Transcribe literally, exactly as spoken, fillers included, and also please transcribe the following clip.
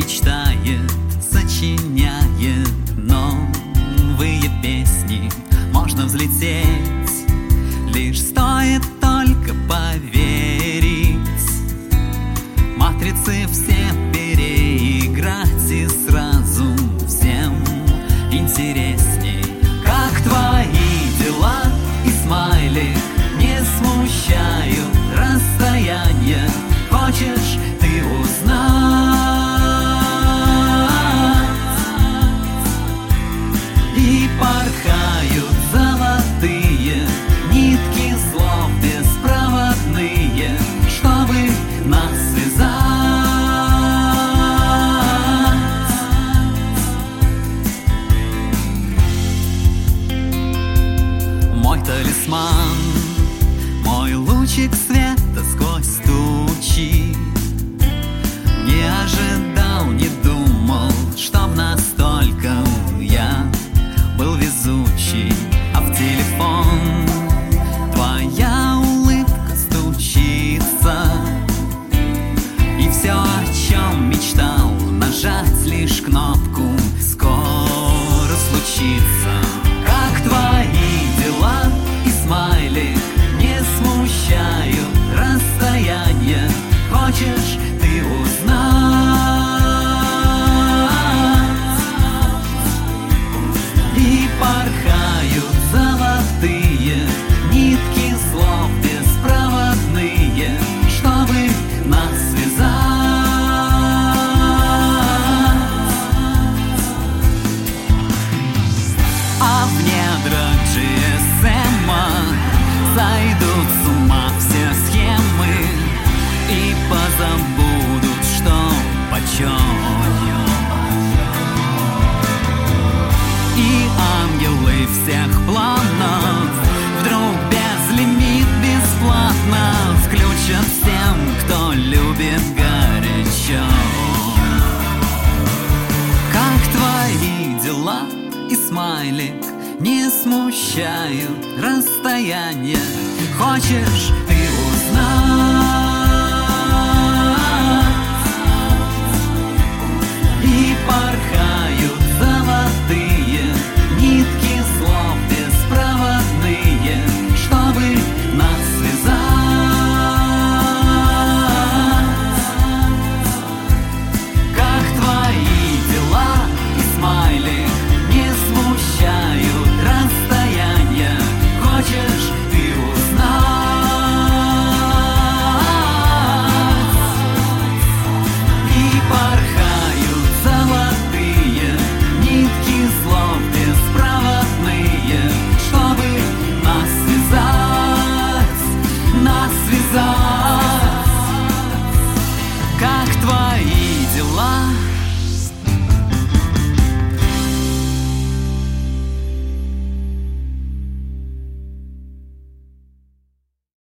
мечтает, сочиняет новые песни. Можно взлететь, лишь стоит только поверить. Матрицы все переиграть, и сразу всем интересней. Как твои дела? И смайлик не смущают расстояние. Хочешь ты узнать? И порхают золотые нитки слов беспроводные, чтобы нас связать. Мой талисман, мой лучик света сквозь тучи. Не ожидал, не думал, чтоб настолько я был везучий. А в телефон твоя улыбка стучится, и все, о чем мечтал, нажать лишь кнопку, скоро случится. Как твои дела? И смайлик не смущают расстояние. Хочешь ты узнать? И порхают золотые нитки слов беспроводные, чтобы нас связать. А в недрах джи эс эм-а сойдут с ума все схемы и позабудут, что почем. И ангелы всех планов вдруг безлимит, бесплатно включат всем, кто любит горячо. Как твои дела? И смайлик не смущают расстояние. Хочешь ты узнать?